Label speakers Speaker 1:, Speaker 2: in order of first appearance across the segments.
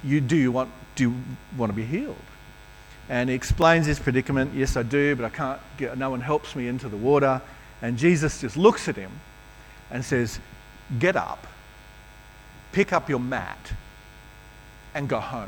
Speaker 1: do you want to be healed? And he explains his predicament. Yes, I do, but I can't get, no one helps me into the water. And Jesus just looks at him and says, get up, pick up your mat, and go home.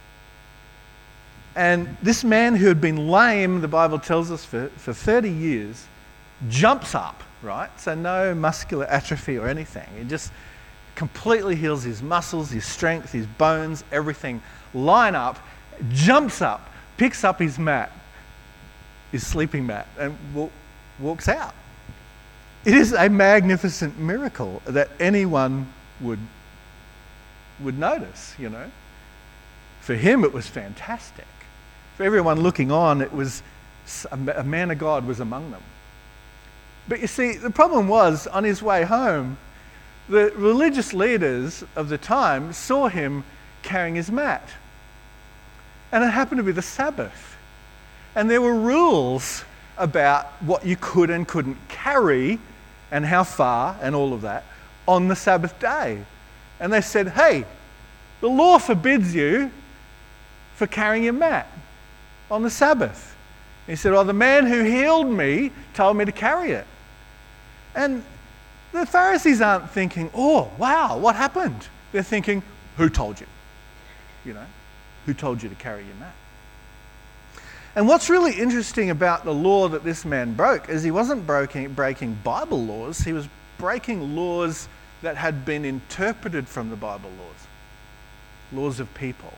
Speaker 1: And this man who had been lame, the Bible tells us, for 30 years, jumps up, right? So no muscular atrophy or anything. He just completely heals his muscles, his strength, his bones, everything line up, jumps up, picks up his mat, his sleeping mat, and walks out. It is a magnificent miracle that anyone would notice, you know. For him, it was fantastic. For everyone looking on, it was a man of God was among them. But you see, the problem was, on his way home, the religious leaders of the time saw him carrying his mat. And it happened to be the Sabbath. And there were rules about what you could and couldn't carry and how far and all of that on the Sabbath day. And they said, hey, the law forbids you for carrying your mat on the Sabbath. And he said, well, the man who healed me told me to carry it. And the Pharisees aren't thinking, oh, wow, what happened? They're thinking, who told you? You know, who told you to carry your mat? And what's really interesting about the law that this man broke is he wasn't breaking Bible laws, he was breaking laws that had been interpreted from the Bible laws of people.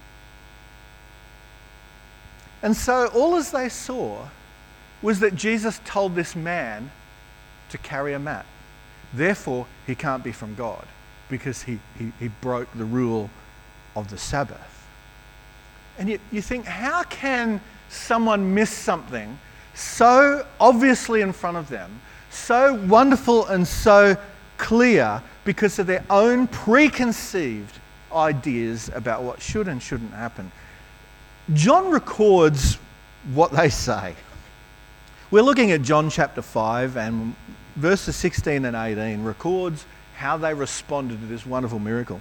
Speaker 1: And so all as they saw was that Jesus told this man to carry a mat. Therefore, he can't be from God because he broke the rule of the Sabbath. And yet you think, how can someone miss something so obviously in front of them, so wonderful and so clear because of their own preconceived ideas about what should and shouldn't happen? John records what they say. We're looking at John chapter 5, and verses 16 and 18 records how they responded to this wonderful miracle.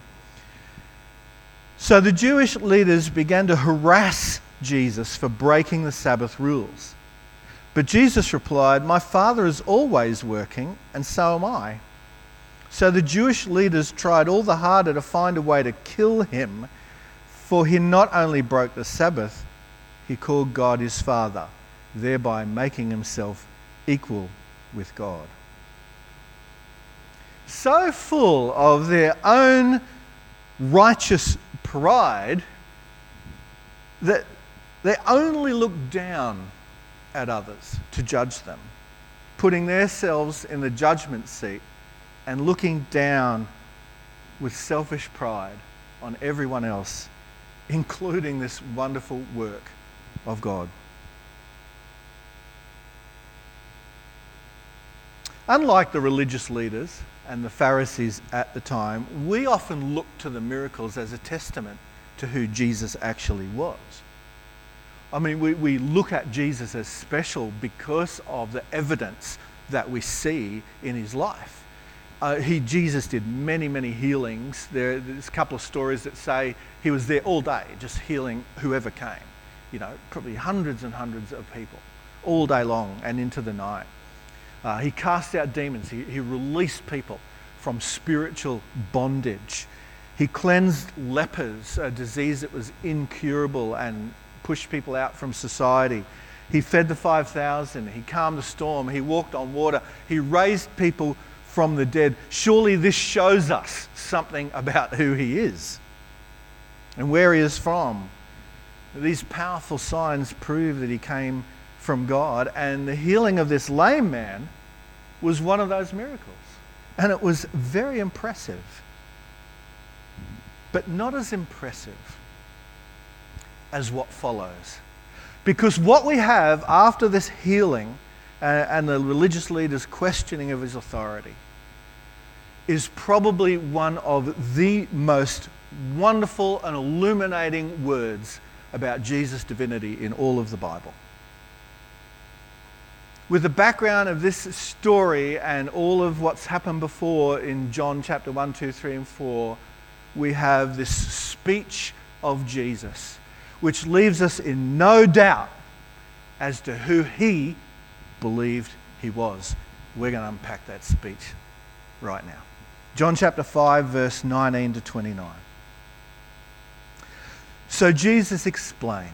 Speaker 1: So the Jewish leaders began to harass Jesus for breaking the Sabbath rules. But Jesus replied, my Father is always working, and so am I. So the Jewish leaders tried all the harder to find a way to kill him, for he not only broke the Sabbath, he called God his Father, thereby making himself equal with God. So full of their own righteous pride that they only looked down at others to judge them, putting themselves in the judgment seat and looking down with selfish pride on everyone else, including this wonderful work of God. Unlike the religious leaders and the Pharisees at the time, we often look to the miracles as a testament to who Jesus actually was. I mean, we look at Jesus as special because of the evidence that we see in his life. Jesus did many, many healings. There's a couple of stories that say he was there all day, just healing whoever came. You know, probably hundreds and hundreds of people, all day long and into the night. He cast out demons. He released people from spiritual bondage. He cleansed lepers, a disease that was incurable, and pushed people out from society. He fed the 5,000. He calmed the storm. He walked on water. He raised people from the dead. Surely this shows us something about who he is and where he is from. These powerful signs prove that he came from God, and the healing of this lame man was one of those miracles. And it was very impressive, but not as impressive as what follows. Because what we have after this healing and the religious leaders' questioning of his authority is probably one of the most wonderful and illuminating words about Jesus' divinity in all of the Bible. With the background of this story and all of what's happened before in John chapter 1, 2, 3, and 4, we have this speech of Jesus, which leaves us in no doubt as to who he believed he was. We're going to unpack that speech right now. John chapter 5, verse 19 to 29. So Jesus explained,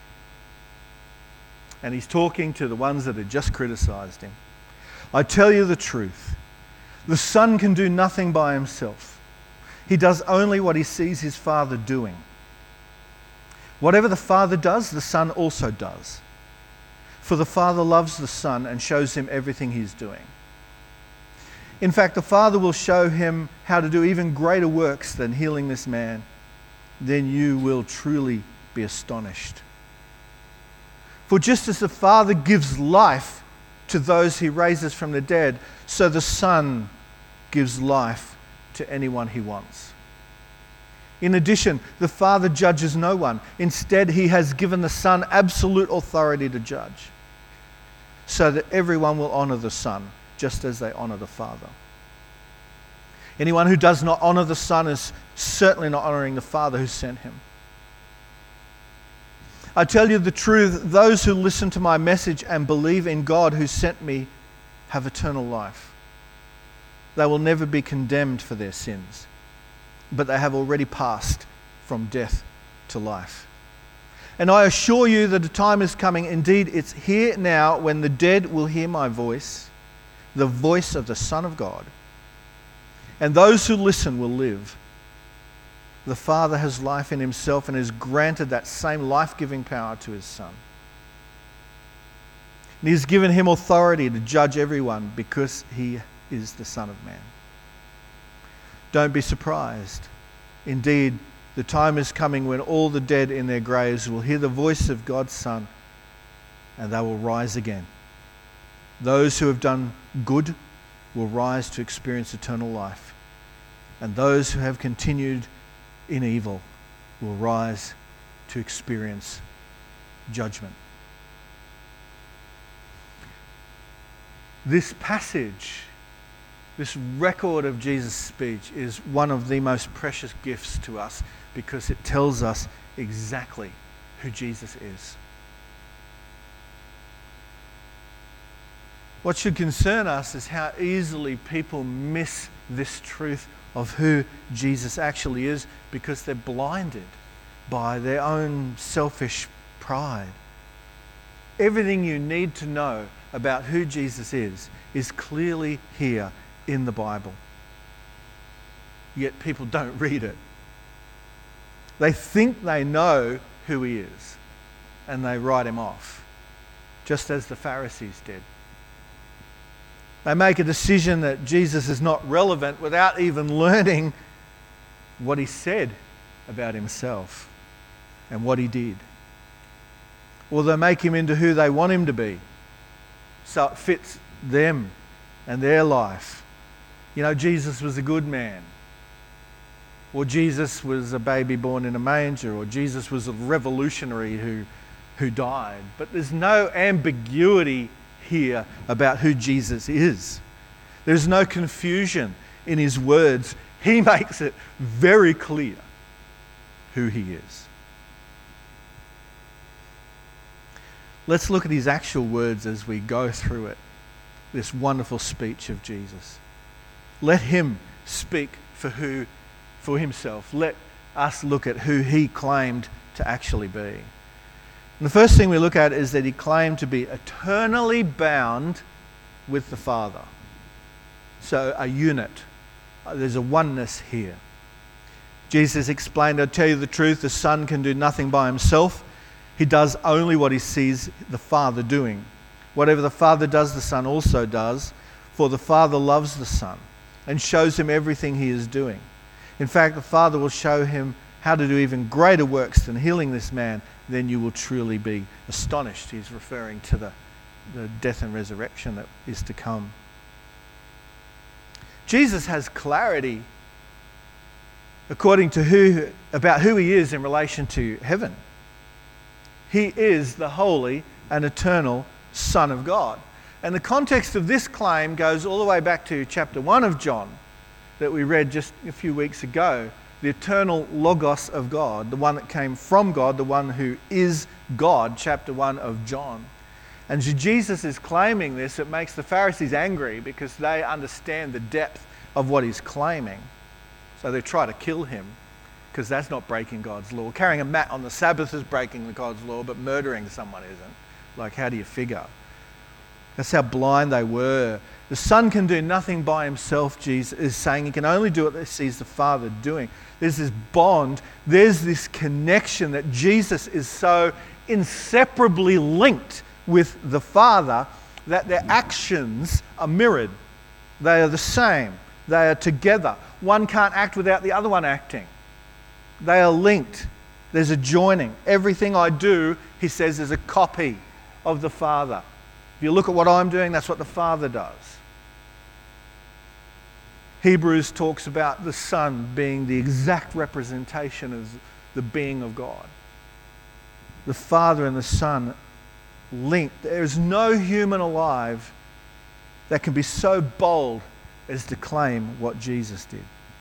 Speaker 1: and he's talking to the ones that had just criticized him. I tell you the truth, the Son can do nothing by himself. He does only what he sees his Father doing. Whatever the Father does, the Son also does. For the Father loves the Son and shows him everything he's doing. In fact, the Father will show him how to do even greater works than healing this man. Then you will truly be astonished. For just as the Father gives life to those he raises from the dead, so the Son gives life to anyone he wants. In addition, the Father judges no one. Instead, he has given the Son absolute authority to judge, so that everyone will honor the Son, just as they honor the Father. Anyone who does not honor the Son is certainly not honoring the Father who sent him. I tell you the truth, those who listen to my message and believe in God who sent me have eternal life. They will never be condemned for their sins, but they have already passed from death to life. And I assure you that a time is coming, indeed it's here now, when the dead will hear my voice, the voice of the Son of God. And those who listen will live. The Father has life in himself and has granted that same life-giving power to his Son. And he has given him authority to judge everyone because he is the Son of Man. Don't be surprised. Indeed, the time is coming when all the dead in their graves will hear the voice of God's Son, and they will rise again. Those who have done good will rise to experience eternal life, and those who have continued in evil will rise to experience judgment. This passage, this record of Jesus' speech, is one of the most precious gifts to us because it tells us exactly who Jesus is. What should concern us is how easily people miss this truth of who Jesus actually is because they're blinded by their own selfish pride. Everything you need to know about who Jesus is clearly here in the Bible. Yet people don't read it. They think they know who he is, and they write him off, just as the Pharisees did. They make a decision that Jesus is not relevant without even learning what he said about himself and what he did. Or they make him into who they want him to be, so it fits them and their life. You know, Jesus was a good man. Or Jesus was a baby born in a manger. Or Jesus was a revolutionary who died. But there's no ambiguity here about who Jesus is. There's no confusion in his words. He makes it very clear who he is. Let's look at his actual words as we go through it, this wonderful speech of Jesus. Let him speak for himself. Let us look at who he claimed to actually be. And the first thing we look at is that he claimed to be eternally bound with the Father. So a unit. There's a oneness here. Jesus explained, I tell you the truth, the Son can do nothing by himself. He does only what he sees the Father doing. Whatever the Father does, the Son also does. For the Father loves the Son and shows him everything he is doing. In fact, the Father will show him how to do even greater works than healing this man. Then you will truly be astonished. He's referring to the death and resurrection that is to come. Jesus has clarity according to about who he is in relation to heaven. He is the holy and eternal Son of God. And the context of this claim goes all the way back to chapter 1 of John that we read just a few weeks ago, the eternal Logos of God, the one that came from God, the one who is God, chapter 1 of John. And Jesus is claiming this. It makes the Pharisees angry because they understand the depth of what he's claiming. So they try to kill him because that's not breaking God's law. Carrying a mat on the Sabbath is breaking God's law, but murdering someone isn't. Like, how do you figure? That's how blind they were. The Son can do nothing by himself, Jesus is saying. He can only do what he sees the Father doing. There's this bond, there's this connection that Jesus is so inseparably linked with the Father that their actions are mirrored. They are the same. They are together. One can't act without the other one acting. They are linked. There's a joining. Everything I do, he says, is a copy of the Father. If you look at what I'm doing, that's what the Father does. Hebrews talks about the Son being the exact representation of the being of God. The Father and the Son linked. There is no human alive that can be so bold as to claim what Jesus did.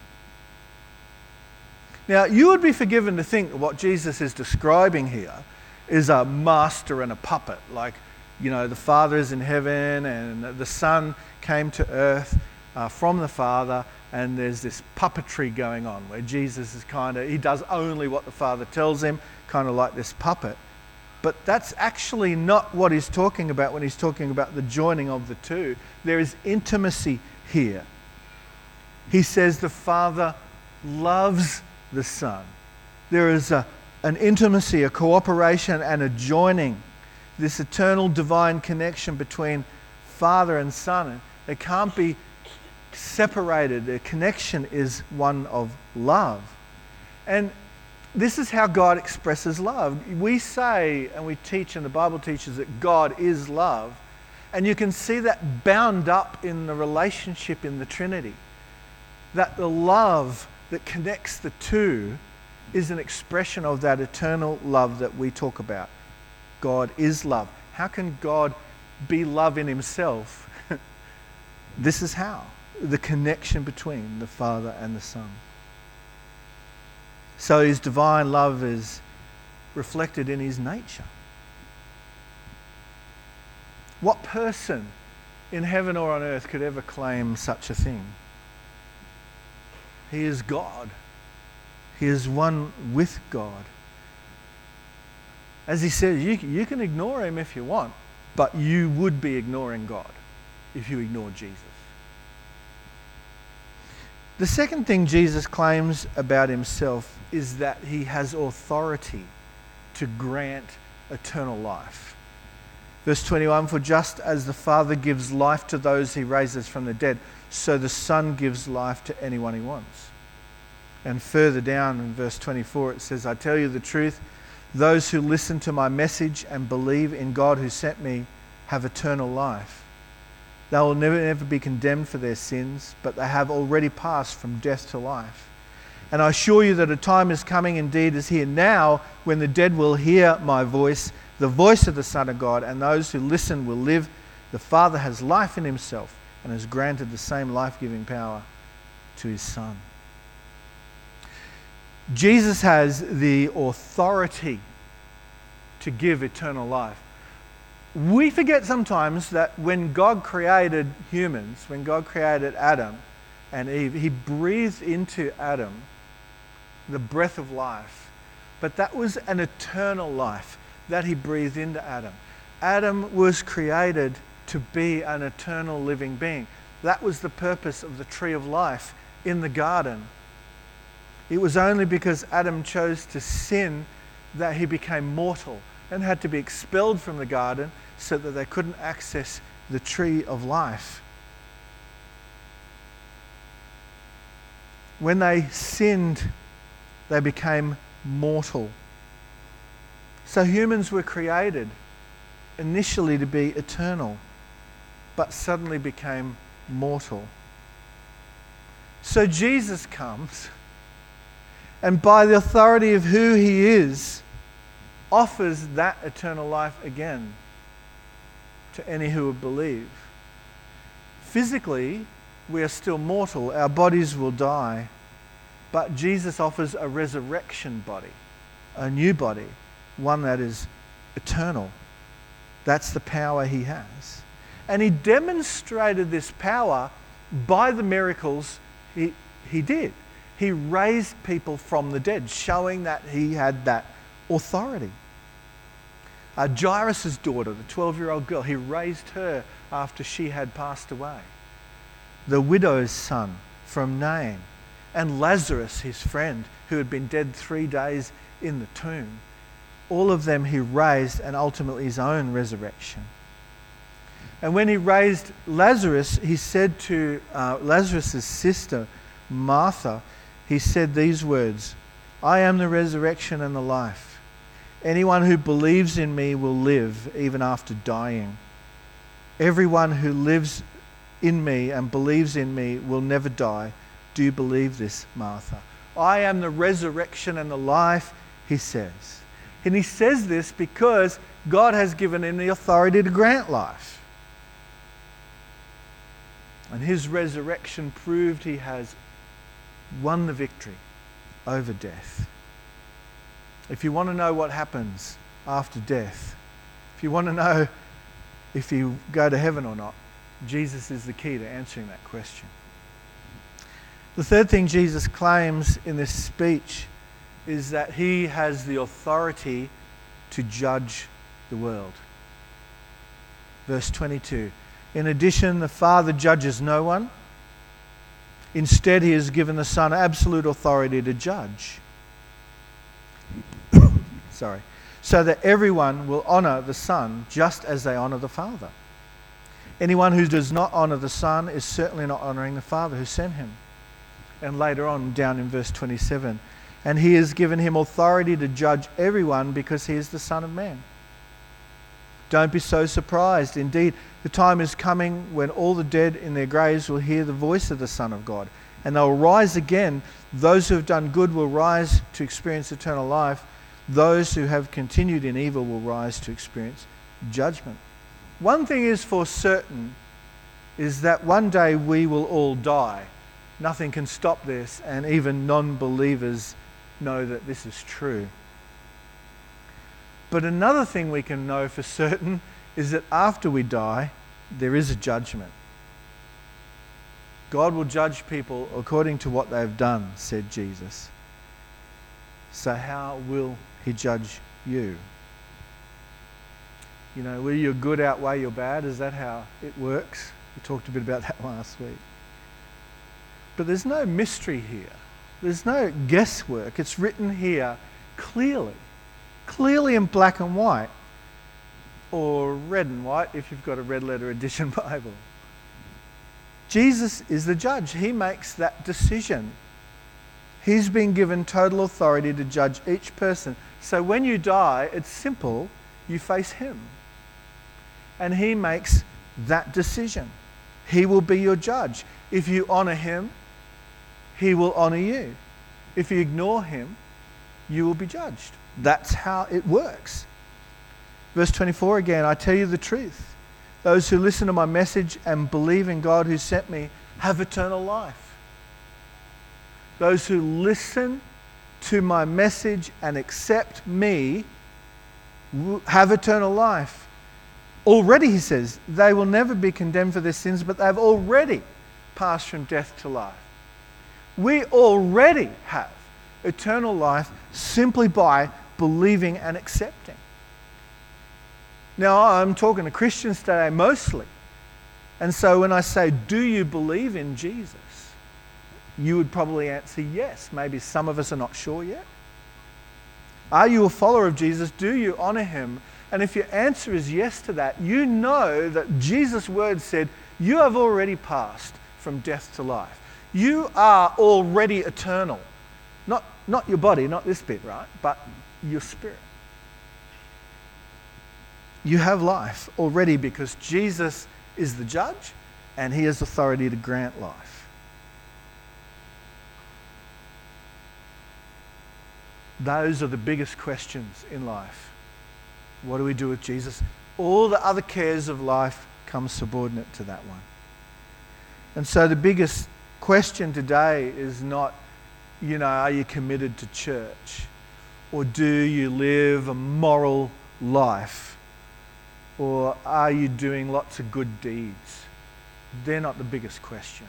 Speaker 1: Now, you would be forgiven to think that what Jesus is describing here is a master and a puppet. Like, you know, the Father is in heaven and the Son came to earth from the Father, and there's this puppetry going on where Jesus is he does only what the Father tells him, kind of like this puppet. But that's actually not what he's talking about when he's talking about the joining of the two. There is intimacy here. He says the Father loves the Son. There is an intimacy, a cooperation and a joining, this eternal divine connection between Father and Son. They can't be separated. Their connection is one of love. And this is how God expresses love. We say, and we teach, and the Bible teaches, that God is love. And you can see that bound up in the relationship in the Trinity. That the love that connects the two is an expression of that eternal love that we talk about. God is love. How can God be love in himself? This is how. The connection between the Father and the Son. So his divine love is reflected in his nature. What person in heaven or on earth could ever claim such a thing? He is God. He is one with God. As he says, you can ignore him if you want, but you would be ignoring God if you ignore Jesus. The second thing Jesus claims about himself is that he has authority to grant eternal life. Verse 21, for just as the Father gives life to those he raises from the dead, so the Son gives life to anyone he wants. And further down in verse 24 it says, I tell you the truth, those who listen to my message and believe in God who sent me have eternal life. They will never be condemned for their sins, but they have already passed from death to life. And I assure you that a time is coming, indeed is here now, when the dead will hear my voice, the voice of the Son of God, and those who listen will live. The Father has life in himself and has granted the same life-giving power to his Son. Jesus has the authority to give eternal life. We forget sometimes that when God created humans, when God created Adam and Eve, he breathed into Adam the breath of life. But that was an eternal life that he breathed into Adam. Adam was created to be an eternal living being. That was the purpose of the tree of life in the garden. It was only because Adam chose to sin that he became mortal and had to be expelled from the garden so that they couldn't access the tree of life. When they sinned, they became mortal. So humans were created initially to be eternal, but suddenly became mortal. So Jesus comes, and by the authority of who he is, offers that eternal life again to any who would believe. Physically, we are still mortal. Our bodies will die. But Jesus offers a resurrection body, a new body, one that is eternal. That's the power he has. And he demonstrated this power by the miracles he did. He raised people from the dead, showing that he had that authority. Jairus' daughter, the 12-year-old girl, he raised her after she had passed away. The widow's son from Nain, and Lazarus, his friend, who had been dead 3 days in the tomb. All of them he raised, and ultimately his own resurrection. And when he raised Lazarus, he said to Lazarus' sister, Martha, he said these words, "I am the resurrection and the life. Anyone who believes in me will live even after dying. Everyone who lives in me and believes in me will never die. Do you believe this, Martha?" I am the resurrection and the life, he says. And he says this because God has given him the authority to grant life. And his resurrection proved he has won the victory over death. If you want to know what happens after death, if you want to know if you go to heaven or not, Jesus is the key to answering that question. The third thing Jesus claims in this speech is that he has the authority to judge the world. Verse 22. In addition, the Father judges no one. Instead, he has given the Son absolute authority to judge. So that everyone will honour the Son just as they honour the Father. Anyone who does not honour the Son is certainly not honouring the Father who sent him. And later on, down in verse 27, and he has given him authority to judge everyone because he is the Son of Man. Don't be so surprised. Indeed, the time is coming when all the dead in their graves will hear the voice of the Son of God, and they will rise again. Those who have done good will rise to experience eternal life. Those who have continued in evil will rise to experience judgment. One thing is for certain, is that one day we will all die. Nothing can stop this, and even non-believers know that this is true. But another thing we can know for certain is that after we die, there is a judgment. God will judge people according to what they've done, said Jesus. So how will he judge you? You know, will your good outweigh your bad? Is that how it works? We talked a bit about that last week. But there's no mystery here. There's no guesswork. It's written here clearly in black and white, or red and white if you've got a red letter edition Bible. Jesus is the judge. He makes that decision. He's been given total authority to judge each person. So when you die, it's simple. You face him. And he makes that decision. He will be your judge. If you honour him, he will honour you. If you ignore him, you will be judged. That's how it works. Verse 24 again, I tell you the truth. Those who listen to my message and believe in God who sent me have eternal life. Those who listen to my message and accept me have eternal life. Already, he says, they will never be condemned for their sins, but they've already passed from death to life. We already have eternal life simply by believing and accepting. Now, I'm talking to Christians today mostly. And so when I say, do you believe in Jesus? You would probably answer yes. Maybe some of us are not sure yet. Are you a follower of Jesus? Do you honour him? And if your answer is yes to that, you know that Jesus' word said, you have already passed from death to life. You are already eternal. Not your body, not this bit, right? But your spirit. You have life already because Jesus is the judge and he has authority to grant life. Those are the biggest questions in life. What do we do with Jesus? All the other cares of life come subordinate to that one. And so the biggest question today is not, are you committed to church? Or do you live a moral life? Or are you doing lots of good deeds? They're not the biggest questions.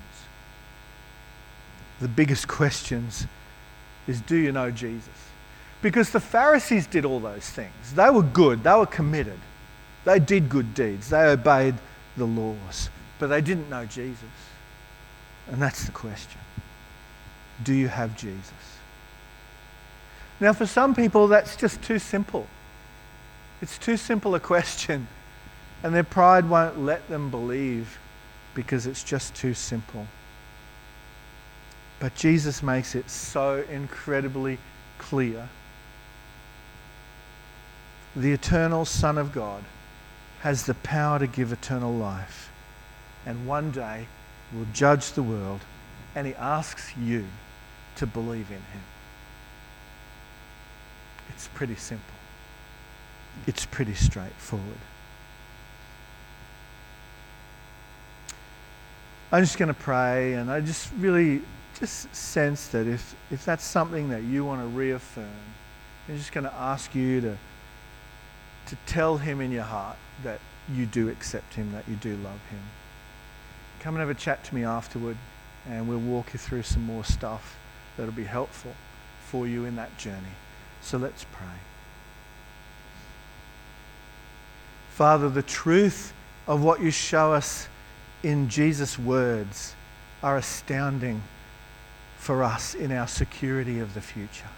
Speaker 1: The biggest questions is, do you know Jesus? Because the Pharisees did all those things. They were good. They were committed. They did good deeds. They obeyed the laws. But they didn't know Jesus. And that's the question. Do you have Jesus? Now, for some people, that's just too simple. It's too simple a question. And their pride won't let them believe because it's just too simple. But Jesus makes it so incredibly clear. The eternal Son of God has the power to give eternal life. And one day will judge the world. And he asks you to believe in him. It's pretty simple. It's pretty straightforward. I'm just going to pray, and I just really sense that if that's something that you want to reaffirm, I'm just going to ask you to tell him in your heart that you do accept him, that you do love him. Come and have a chat to me afterward, and we'll walk you through some more stuff that'll be helpful for you in that journey. So let's pray. Father, the truth of what you show us in Jesus' words are astounding for us in our security of the future.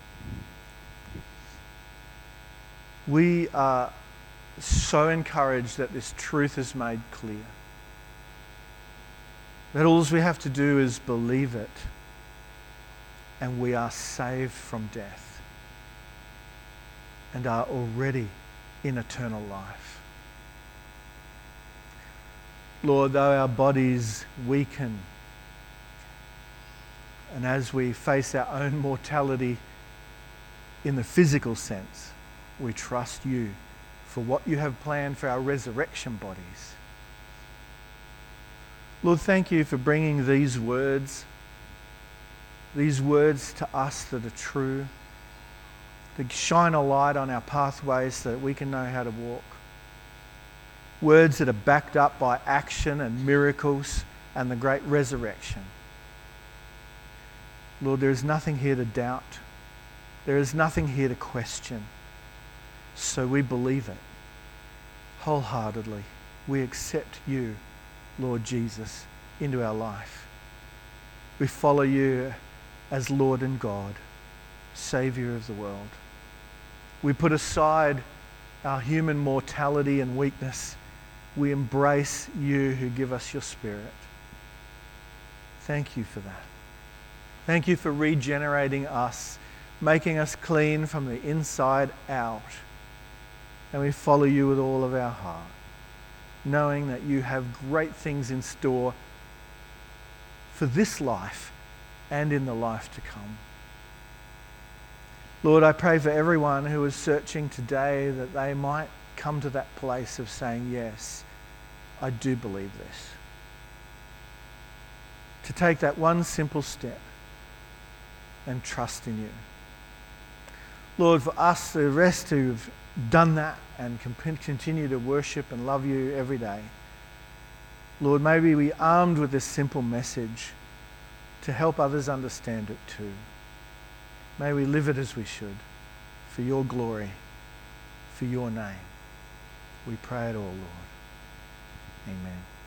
Speaker 1: We are so encouraged that this truth is made clear. That all we have to do is believe it, and we are saved from death and are already in eternal life. Lord, though our bodies weaken, and as we face our own mortality in the physical sense, we trust you for what you have planned for our resurrection bodies. Lord, thank you for bringing these words to us that are true, to shine a light on our pathways so that we can know how to walk. Words that are backed up by action and miracles and the great resurrection. Lord, there is nothing here to doubt. There is nothing here to question. So we believe it wholeheartedly. We accept you, Lord Jesus, into our life. We follow you as Lord and God, Saviour of the world. We put aside our human mortality and weakness. We embrace you who give us your Spirit. Thank you for that. Thank you for regenerating us, making us clean from the inside out. And we follow you with all of our heart, knowing that you have great things in store for this life and in the life to come. Lord, I pray for everyone who is searching today that they might come to that place of saying, yes, I do believe this. To take that one simple step and trust in you. Lord, for us, the rest who've done that and can continue to worship and love you every day, Lord, may we be armed with this simple message to help others understand it too. May we live it as we should, for your glory, for your name. We pray it all, Lord. Amen.